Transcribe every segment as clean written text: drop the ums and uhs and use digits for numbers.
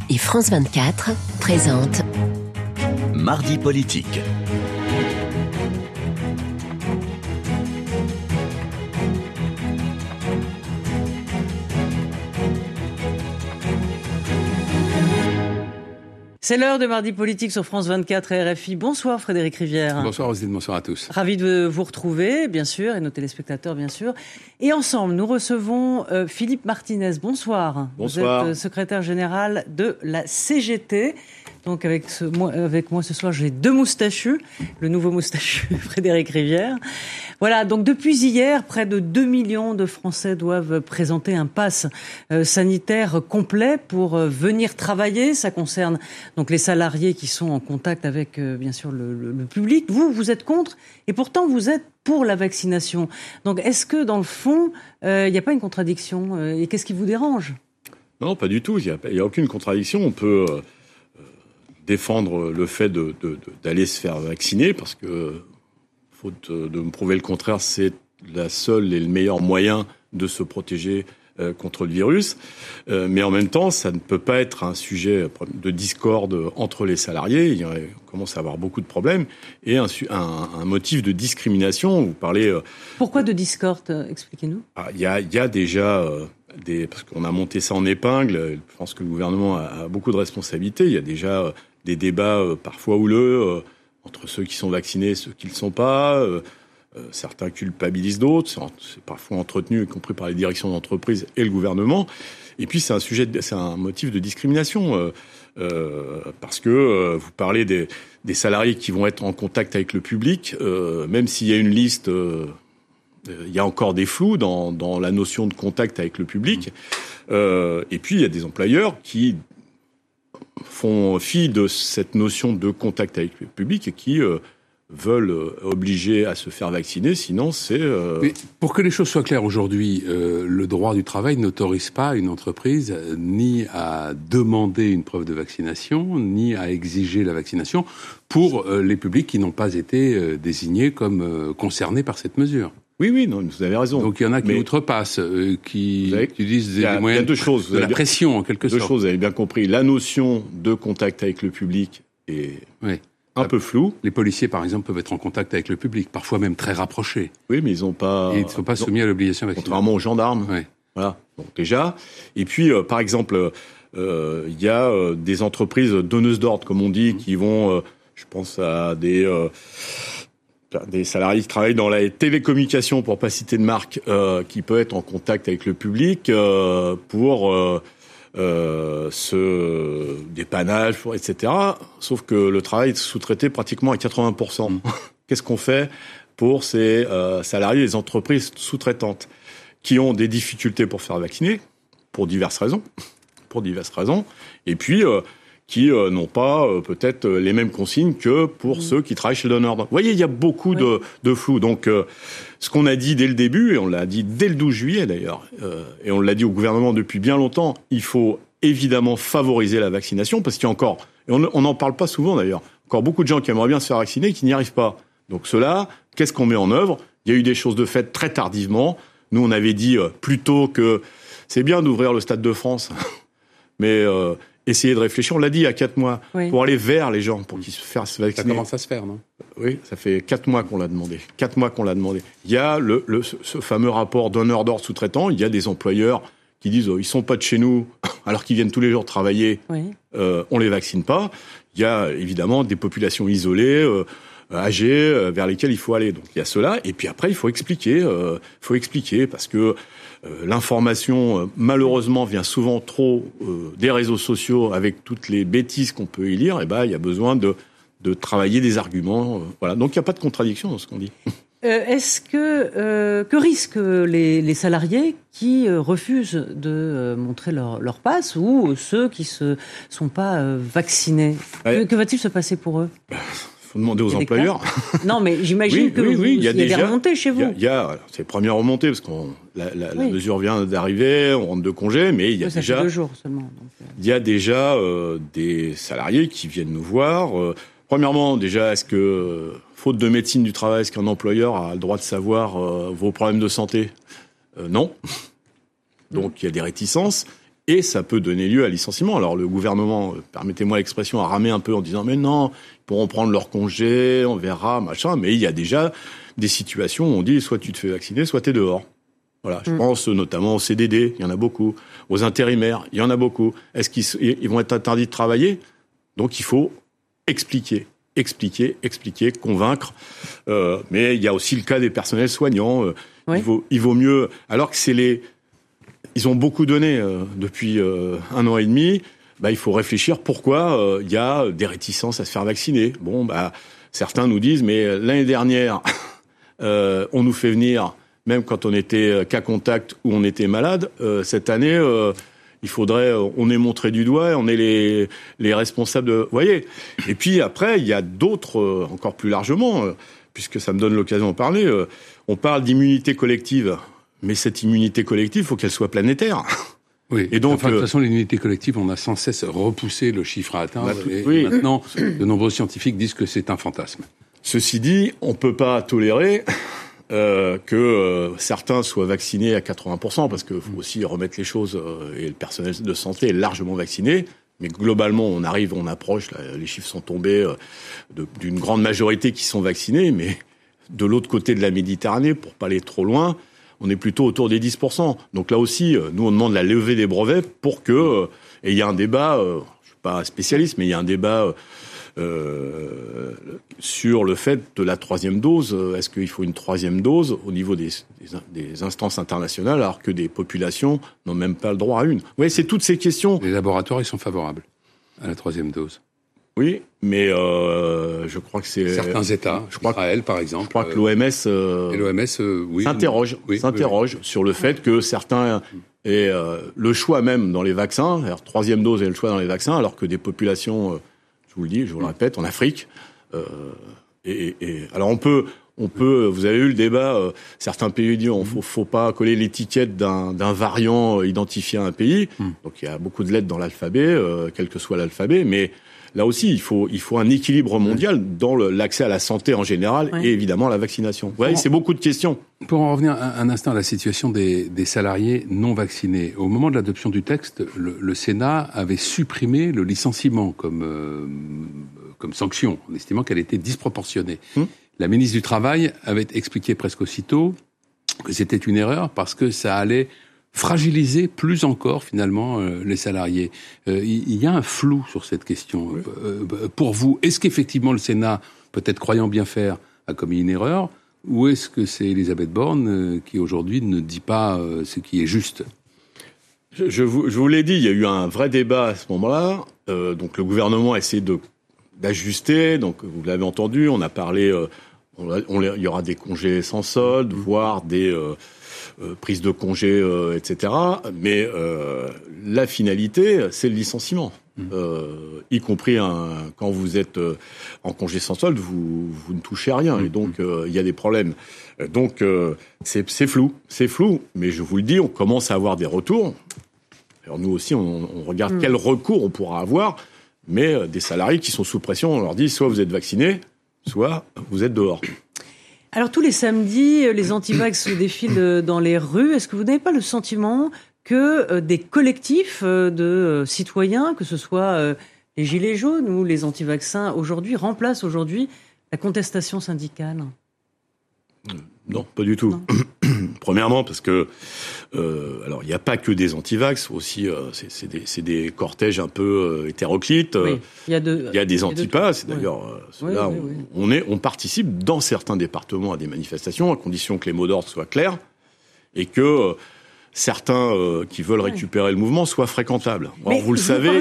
et France 24 présentent Mardi politique. C'est l'heure de Mardi politique sur France 24 et RFI. Bonsoir Frédéric Rivière. Bonsoir Roselyne, bonsoir à tous. Ravi de vous retrouver, bien sûr, et nos téléspectateurs, bien sûr. Et ensemble, nous recevons Philippe Martinez. Bonsoir. Bonsoir. Vous êtes secrétaire général de la CGT. Donc avec moi ce soir, j'ai deux moustachus, le nouveau moustachu Frédéric Rivière. Voilà, donc depuis hier, près de 2 millions de Français doivent présenter un pass sanitaire complet pour venir travailler. Ça concerne donc les salariés qui sont en contact avec, bien sûr, le public. Vous êtes contre et pourtant vous êtes pour la vaccination. Donc est-ce que dans le fond, il n'y a pas une contradiction et qu'est-ce qui vous dérange ? Non, pas du tout. Il n'y a aucune contradiction. On peut défendre le fait d'aller se faire vacciner parce que, faute de me prouver le contraire, c'est la seule et le meilleur moyen de se protéger contre le virus. Mais en même temps, ça ne peut pas être un sujet de discorde entre les salariés. On commence à avoir beaucoup de problèmes et un motif de discrimination. Vous parlez... Pourquoi de discorde ? Expliquez-nous. Il y a déjà... parce qu'on a monté ça en épingle. Je pense que le gouvernement a beaucoup de responsabilités. Il y a déjà des débats parfois houleux entre ceux qui sont vaccinés et ceux qui ne le sont pas. Certains culpabilisent d'autres. C'est parfois entretenu, y compris par les directions d'entreprise et le gouvernement. Et puis c'est un motif de discrimination parce que vous parlez des salariés qui vont être en contact avec le public, même s'il y a une liste. Il y a encore des flous dans la notion de contact avec le public. Et puis, il y a des employeurs qui font fi de cette notion de contact avec le public et qui veulent obliger à se faire vacciner. Sinon, c'est... Mais pour que les choses soient claires aujourd'hui, le droit du travail n'autorise pas une entreprise ni à demander une preuve de vaccination, ni à exiger la vaccination pour les publics qui n'ont pas été désignés comme concernés par cette mesure. Oui, non, vous avez raison. Donc il y en a qui outrepassent, qui utilisent des moyens de la pression en quelque sorte. Deux choses, vous avez bien compris. La notion de contact avec le public est un peu floue. Les policiers, par exemple, peuvent être en contact avec le public, parfois même très rapprochés. Oui, mais ils n'ont pas... Et ils ne sont pas soumis à l'obligation vaccinale. Contrairement aux gendarmes. Oui. Voilà, donc déjà. Et puis, par exemple, il y a des entreprises donneuses d'ordre, comme on dit, qui vont... je pense à des salariés qui travaillent dans la télécommunication, pour pas citer de marque, qui peut être en contact avec le public pour ce dépannage, etc. Sauf que le travail est sous-traité pratiquement à 80%. Qu'est-ce qu'on fait pour ces salariés des entreprises sous-traitantes qui ont des difficultés pour faire vacciner, pour diverses raisons, et puis qui n'ont pas peut-être les mêmes consignes que pour ceux qui travaillent chez le donneur d'ordre. Vous voyez, il y a beaucoup de flou. Donc, ce qu'on a dit dès le début, et on l'a dit dès le 12 juillet d'ailleurs, et on l'a dit au gouvernement depuis bien longtemps, il faut évidemment favoriser la vaccination, parce qu'il y a encore, et on n'en parle pas souvent d'ailleurs, encore beaucoup de gens qui aimeraient bien se faire vacciner et qui n'y arrivent pas. Donc cela, qu'est-ce qu'on met en œuvre ? Il y a eu des choses de faites très tardivement. Nous, on avait dit plutôt que c'est bien d'ouvrir le Stade de France, mais... essayer de réfléchir, on l'a dit il y a 4 mois, pour aller vers les gens, pour qu'ils se fassent vacciner. Ça commence à se faire, non ? Oui, ça fait 4 mois qu'on l'a demandé. 4 mois qu'on l'a demandé. Il y a ce fameux rapport donneur d'ordre sous-traitant. Il y a des employeurs qui disent ils sont pas de chez nous, alors qu'ils viennent tous les jours travailler. On les vaccine pas. Il y a évidemment des populations isolées, âgées, vers lesquelles il faut aller. Donc il y a cela. Et puis après, il faut expliquer. Parce que l'information, malheureusement, vient souvent trop des réseaux sociaux avec toutes les bêtises qu'on peut y lire. Et il y a besoin de travailler des arguments. Voilà. Donc il n'y a pas de contradiction dans ce qu'on dit. Est-ce que risquent les salariés qui refusent de montrer leur passe ou ceux qui se sont pas vaccinés ? Que va-t-il se passer pour eux ? Faut demander aux employeurs. Non, mais j'imagine il y a des remontées chez vous. C'est les premières remontées, parce que la mesure vient d'arriver, on rentre de congé, mais il y a ça déjà... fait 2 jours seulement. Il y a déjà des salariés qui viennent nous voir. Premièrement, déjà, est-ce que, faute de médecine du travail, est-ce qu'un employeur a le droit de savoir vos problèmes de santé ? Non. Donc, il y a des réticences. et ça peut donner lieu à licenciement. Alors le gouvernement, permettez-moi l'expression, a ramé un peu en disant mais non, ils pourront prendre leur congé, on verra, machin. Mais il y a déjà des situations où on dit soit tu te fais vacciner, soit t'es dehors. Voilà, je pense notamment aux CDD, il y en a beaucoup, aux intérimaires, il y en a beaucoup. Est-ce qu'ils vont être interdits de travailler ? Donc il faut expliquer, convaincre. Mais il y a aussi le cas des personnels soignants. Oui. Il vaut mieux, alors que ils ont beaucoup donné depuis 1 an et demi. Il faut réfléchir pourquoi il y a des réticences à se faire vacciner. Bon, certains nous disent, mais l'année dernière, on nous fait venir, même quand on était cas contact ou on était malade. Cette année, il faudrait, on est montré du doigt, on est les responsables de, vous voyez. Et puis après, il y a d'autres, encore plus largement, puisque ça me donne l'occasion d'en parler. On parle d'immunité collective. Mais cette immunité collective, il faut qu'elle soit planétaire. Oui. Et donc, de toute façon, l'immunité collective, on a sans cesse repoussé le chiffre à atteindre. Et maintenant, de nombreux scientifiques disent que c'est un fantasme. Ceci dit, on peut pas tolérer que certains soient vaccinés à 80%, parce qu'il faut aussi remettre les choses, et le personnel de santé est largement vacciné. Mais globalement, on approche, les chiffres sont tombés d'une grande majorité qui sont vaccinés, mais de l'autre côté de la Méditerranée, pour pas aller trop loin, on est plutôt autour des 10%. Donc là aussi, nous, on demande la levée des brevets pour que... et il y a un débat, je suis pas spécialiste, mais il y a un débat sur le fait de la 3e dose. Est-ce qu'il faut une 3e dose au niveau des instances internationales, alors que des populations n'ont même pas le droit à une ? Oui, c'est toutes ces questions. Les laboratoires, ils sont favorables à la 3e dose. Oui, mais je crois que c'est... Certains États, Israël par exemple. Je crois que l'OMS s'interroge sur le fait que certains aient le choix même dans les vaccins, c'est-à-dire 3e dose et le choix dans les vaccins, alors que des populations, je vous le répète, en Afrique. Alors on peut, vous avez eu le débat, certains pays disent faut pas coller l'étiquette d'un variant identifié à un pays. Donc il y a beaucoup de lettres dans l'alphabet, quel que soit l'alphabet, mais là aussi, il faut un équilibre mondial dans l'accès à la santé en général et évidemment à la vaccination. Vous voyez, c'est beaucoup de questions. Pour en revenir un instant à la situation des salariés non vaccinés, au moment de l'adoption du texte, le Sénat avait supprimé le licenciement comme sanction, en estimant qu'elle était disproportionnée. La ministre du Travail avait expliqué presque aussitôt que c'était une erreur parce que ça allait fragiliser plus encore finalement les salariés. Il y a un flou sur cette question. Pour vous, est-ce qu'effectivement le Sénat, peut-être croyant bien faire, a commis une erreur, ou est-ce que c'est Elisabeth Borne qui aujourd'hui ne dit pas ce qui est juste ? Je vous l'ai dit, il y a eu un vrai débat à ce moment-là. Donc le gouvernement a essayé d'ajuster. Donc vous l'avez entendu, on a parlé, il y aura des congés sans solde, voire des prise de congé, etc. Mais la finalité, c'est le licenciement. Y compris quand vous êtes en congé sans solde, vous ne touchez à rien. Et donc, il y a des problèmes. Donc, c'est flou. C'est flou. Mais je vous le dis, on commence à avoir des retours. Alors nous aussi, on regarde quel recours on pourra avoir. Mais des salariés qui sont sous pression, on leur dit soit vous êtes vaccinés, soit vous êtes dehors. Alors tous les samedis, les antivax défilent dans les rues. Est-ce que vous n'avez pas le sentiment que des collectifs de citoyens, que ce soit les gilets jaunes ou les antivaccins remplacent aujourd'hui la contestation syndicale ? Non, pas du tout. Premièrement, parce que alors il n'y a pas que des antivax, aussi c'est des cortèges un peu hétéroclites. Oui, il y a des antipas. C'est d'ailleurs ceux-là, on participe dans certains départements à des manifestations, à condition que les mots d'ordre soient clairs et que certains qui veulent récupérer le mouvement soient fréquentables. Alors, vous le savez.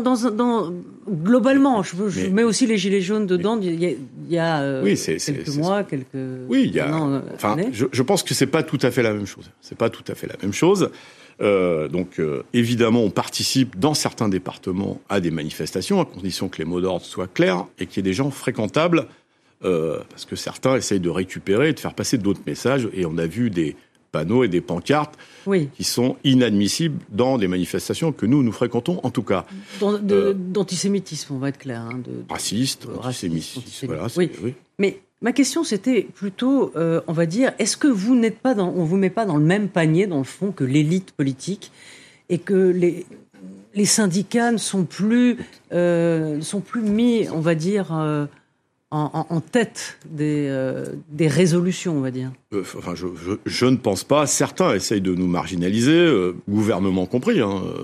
Globalement, je mets aussi les gilets jaunes dedans. Il y a quelques mois, quelques. Oui, il y a. Je pense que c'est pas tout à fait la même chose. C'est pas tout à fait la même chose. Donc, évidemment, on participe dans certains départements à des manifestations, à condition que les mots d'ordre soient clairs et qu'il y ait des gens fréquentables, parce que certains essayent de récupérer et de faire passer d'autres messages. Et on a vu des panneaux et des pancartes qui sont inadmissibles dans des manifestations que nous fréquentons, en tout cas. D'antisémitisme, on va être clair. Raciste, antisémitisme. Voilà, oui. Mais ma question, c'était plutôt, on va dire, est-ce que vous n'êtes pas on vous met pas dans le même panier, dans le fond, que l'élite politique ? et que les syndicats ne sont plus mis, on va dire, en tête des résolutions, on va dire. Enfin, je ne pense pas. Certains essayent de nous marginaliser, gouvernement compris.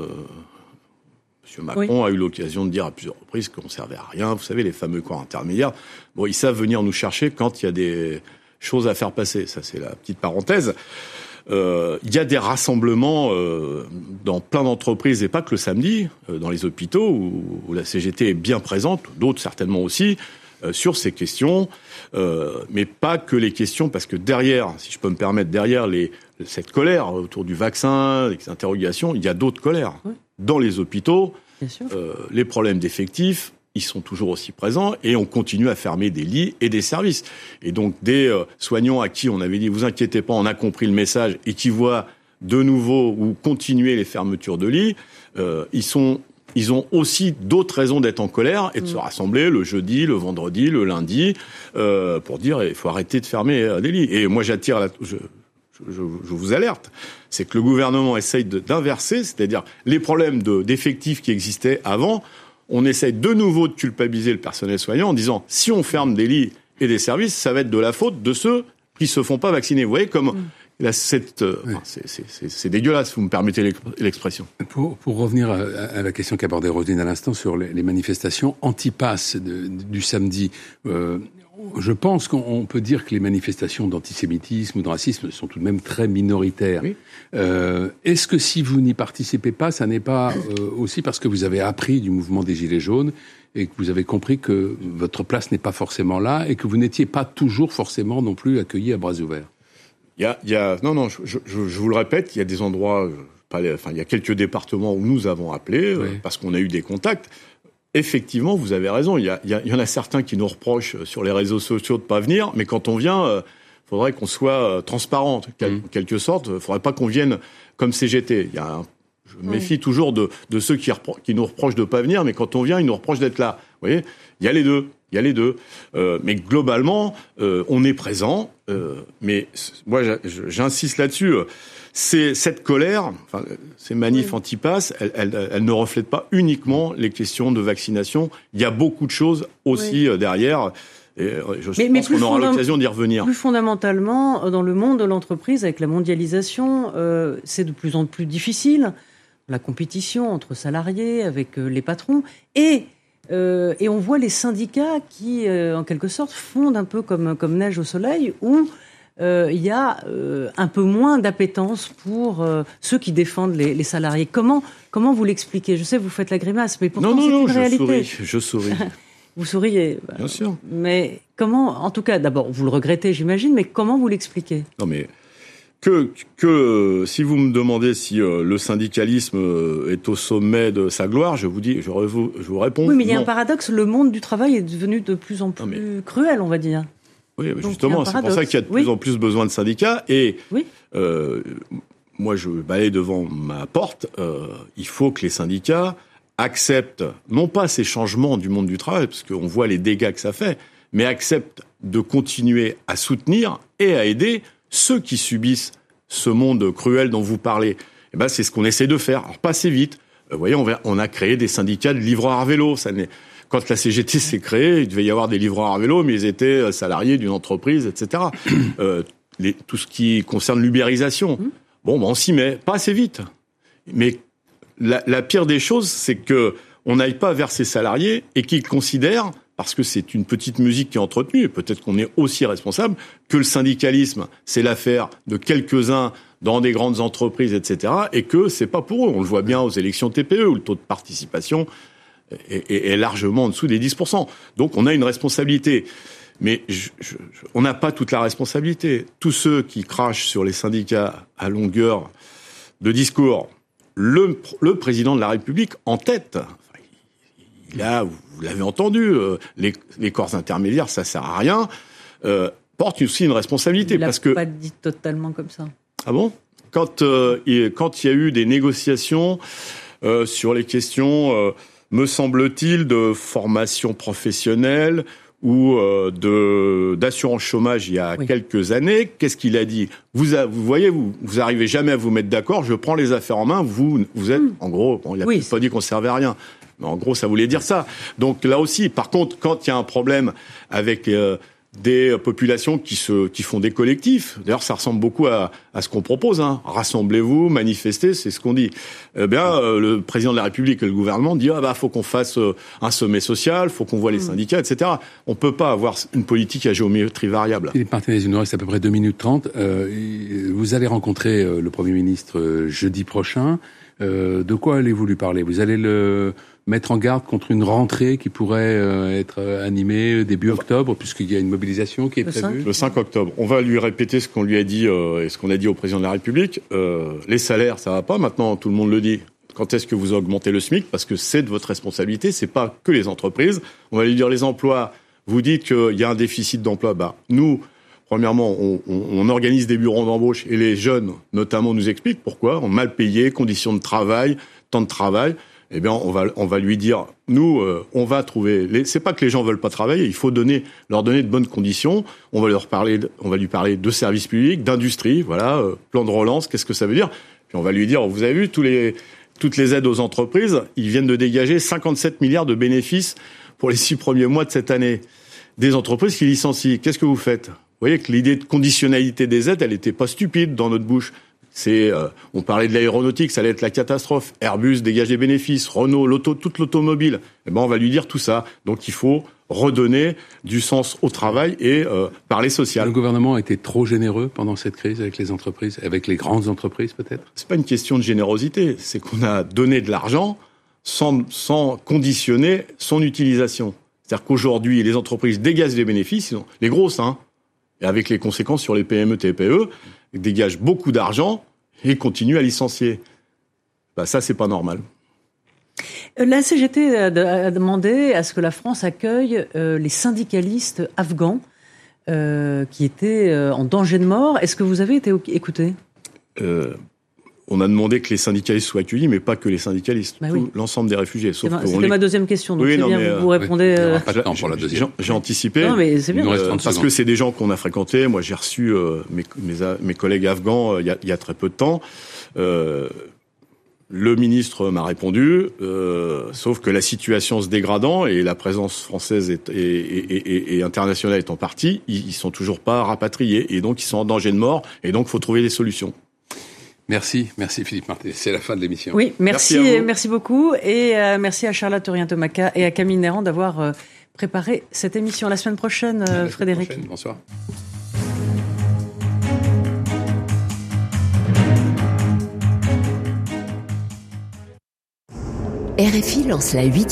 M. Macron a eu l'occasion de dire à plusieurs reprises qu'on ne servait à rien. Vous savez, les fameux corps intermédiaires. Bon, ils savent venir nous chercher quand il y a des choses à faire passer. Ça, c'est la petite parenthèse. Il y a des rassemblements dans plein d'entreprises, et pas que le samedi, dans les hôpitaux, où la CGT est bien présente, d'autres certainement aussi, sur ces questions, mais pas que les questions, parce que derrière, si je peux me permettre, derrière cette colère autour du vaccin, les interrogations, il y a d'autres colères. Oui. Dans les hôpitaux, les problèmes d'effectifs, ils sont toujours aussi présents, et on continue à fermer des lits et des services. Et donc des soignants à qui on avait dit « vous inquiétez pas, on a compris le message », et qui voient de nouveau ou continuer les fermetures de lits, ils ont aussi d'autres raisons d'être en colère et de se rassembler le jeudi, le vendredi, le lundi, pour dire il faut arrêter de fermer des lits. Et moi j'attire, je vous alerte, c'est que le gouvernement essaye d'inverser, c'est-à-dire les problèmes d'effectifs qui existaient avant, on essaye de nouveau de culpabiliser le personnel soignant en disant si on ferme des lits et des services, ça va être de la faute de ceux qui se font pas vacciner. Vous voyez comme c'est dégueulasse, vous me permettez l'expression. Pour revenir à la question qu'abordait Roselyne à l'instant sur les manifestations anti-pass du samedi, je pense qu'on peut dire que les manifestations d'antisémitisme ou de racisme sont tout de même très minoritaires. Oui. Est-ce que si vous n'y participez pas, ça n'est pas aussi parce que vous avez appris du mouvement des Gilets jaunes et que vous avez compris que votre place n'est pas forcément là et que vous n'étiez pas toujours forcément non plus accueilli à bras ouverts? Non, je vous le répète, il y a des endroits, il y a quelques départements où nous avons appelé, parce qu'on a eu des contacts. Effectivement, vous avez raison, il y en a certains qui nous reprochent sur les réseaux sociaux de pas venir, mais quand on vient, faudrait qu'on soit transparent, en quelque sorte, faudrait pas qu'on vienne comme CGT. Je me méfie toujours de ceux qui nous reprochent de pas venir, mais quand on vient, ils nous reprochent d'être là. Vous voyez, il y a les deux. Mais globalement, on est présent. Mais moi, j'insiste là-dessus. C'est cette colère, ces manifs anti-pass, elles ne reflètent pas uniquement les questions de vaccination. Il y a beaucoup de choses aussi derrière. Et je pense qu'on aura l'occasion d'y revenir. Plus fondamentalement, dans le monde de l'entreprise, avec la mondialisation, c'est de plus en plus difficile. La compétition entre salariés, avec les patrons. Et on voit les syndicats qui, en quelque sorte, fondent un peu comme neige au soleil, où il y a un peu moins d'appétence pour ceux qui défendent les salariés. Comment vous l'expliquez? Je sais, vous faites la grimace, mais pourtant c'est une réalité. Je souris. Vous souriez. Bien sûr. Mais comment, en tout cas, d'abord, vous le regrettez, j'imagine, mais comment vous l'expliquez? Non, mais que si vous me demandez si le syndicalisme est au sommet de sa gloire, je vous réponds. Oui, mais il y a un paradoxe. Le monde du travail est devenu de plus en plus cruel, on va dire. Oui, mais justement, c'est pour ça qu'il y a de plus en plus besoin de syndicats. Et moi, je balaye devant ma porte. Il faut que les syndicats acceptent, non pas ces changements du monde du travail, parce qu'on voit les dégâts que ça fait, mais acceptent de continuer à soutenir et à aider ceux qui subissent ce monde cruel dont vous parlez. Et c'est ce qu'on essaie de faire. Alors, pas assez vite. Vous voyez, on a créé des syndicats de livreurs à vélo. Quand la CGT s'est créée, il devait y avoir des livreurs à vélo, mais ils étaient salariés d'une entreprise, etc. Tout ce qui concerne l'ubérisation. On s'y met. Pas assez vite. Mais la pire des choses, c'est que on n'aille pas vers ces salariés et qu'ils considèrent, parce que c'est une petite musique qui est entretenue, et peut-être qu'on est aussi responsable, que le syndicalisme, c'est l'affaire de quelques-uns dans des grandes entreprises, etc., et que c'est pas pour eux. On le voit bien aux élections TPE, où le taux de participation est largement en dessous des 10%. Donc on a une responsabilité. Mais on n'a pas toute la responsabilité. Tous ceux qui crachent sur les syndicats à longueur de discours, le président de la République en tête, il a, vous l'avez entendu, les corps intermédiaires, ça sert à rien, porte aussi une responsabilité. Il parce l'a pas dit totalement comme ça. Ah bon? Quand il y a eu des négociations sur les questions, me semble-t-il, de formation professionnelle, ou d'assurance chômage il y a quelques années. Qu'est-ce qu'il a dit ? Vous voyez, vous arrivez jamais à vous mettre d'accord. Je prends les affaires en main. Vous êtes, en gros, il a peut-être pas dit qu'on servait à rien, mais en gros, ça voulait dire ça. Donc là aussi, par contre, quand il y a un problème avec des populations qui font des collectifs. D'ailleurs, ça ressemble beaucoup à ce qu'on propose. Rassemblez-vous, manifestez, c'est ce qu'on dit. Le président de la République et le gouvernement disent faut qu'on fasse un sommet social, faut qu'on voit les syndicats, etc. On peut pas avoir une politique à géométrie variable. Philippe Martinez, il nous reste à peu près 2 minutes 30. Vous allez rencontrer le Premier ministre jeudi prochain. De quoi allez-vous lui parler ? Vous allez le mettre en garde contre une rentrée qui pourrait être animée début octobre, puisqu'il y a une mobilisation qui est prévue. Le 5 octobre. On va lui répéter ce qu'on lui a dit et ce qu'on a dit au président de la République. Les salaires, ça va pas. Maintenant, tout le monde le dit. Quand est-ce que vous augmentez le SMIC ? Parce que c'est de votre responsabilité. C'est pas que les entreprises. On va lui dire les emplois. Vous dites qu'il y a un déficit d'emploi. Nous, premièrement, on organise des bureaux d'embauche et les jeunes, notamment, nous expliquent pourquoi. On mal payé, conditions de travail, temps de travail. On va lui dire, nous, on va trouver. C'est pas que les gens veulent pas travailler, il faut leur donner de bonnes conditions. On va lui parler de services publics, d'industrie, plan de relance. Qu'est-ce que ça veut dire ? Puis on va lui dire, vous avez vu toutes les aides aux entreprises, ils viennent de dégager 57 milliards de bénéfices pour les 6 premiers mois de cette année. Des entreprises qui licencient. Qu'est-ce que vous faites ? Vous voyez que l'idée de conditionnalité des aides, elle était pas stupide dans notre bouche. On parlait de l'aéronautique, ça allait être la catastrophe. Airbus dégage des bénéfices, Renault, toute l'automobile. On va lui dire tout ça. Donc il faut redonner du sens au travail et parler social. Le gouvernement a été trop généreux pendant cette crise avec les entreprises, avec les grandes entreprises peut-être ? C'est pas une question de générosité, c'est qu'on a donné de l'argent sans conditionner son utilisation. C'est-à-dire qu'aujourd'hui, les entreprises dégagent des bénéfices, les grosses, et avec les conséquences sur les PME, TPE, dégagent beaucoup d'argent et continuent à licencier. Ça, c'est pas normal. La CGT a demandé à ce que la France accueille les syndicalistes afghans qui étaient en danger de mort. Est-ce que vous avez été écouté ? On a demandé que les syndicalistes soient accueillis, mais pas que les syndicalistes, l'ensemble des réfugiés. C'était ma deuxième question, donc vous répondez... Il n'y aura pas de temps pour la deuxième. J'ai anticipé, non, mais c'est bien. Parce que c'est des gens qu'on a fréquentés. Moi, j'ai reçu mes collègues afghans il y a très peu de temps. Le ministre m'a répondu, sauf que la situation se dégradant et la présence française et internationale étant partie, ils sont toujours pas rapatriés et donc ils sont en danger de mort et donc il faut trouver des solutions. Merci Philippe Martinez. C'est la fin de l'émission. Oui, merci beaucoup et merci à Charlotte Orient-Tomaca et à Camille Néran d'avoir préparé cette émission. À la semaine prochaine, Frédéric. Bonsoir. RFI lance la 8e